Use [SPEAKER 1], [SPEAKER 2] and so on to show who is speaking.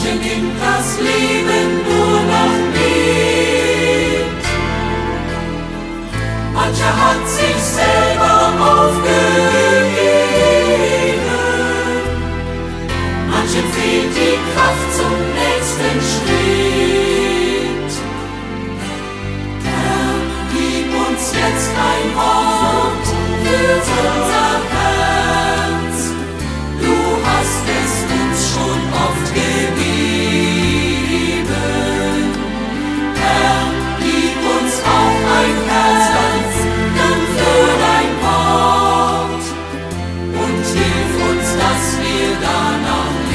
[SPEAKER 1] manche nimmt das Leben nur noch mit. Mancher hat sich selber aufgegeben, manchem fehlt die Kraft